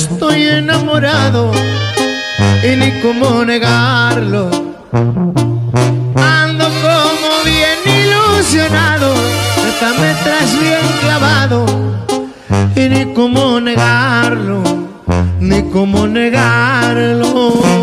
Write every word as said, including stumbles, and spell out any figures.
estoy enamorado y ni cómo negarlo. Ando como bien ilusionado, esta me traes bien clavado y ni cómo negarlo, ni cómo negarlo.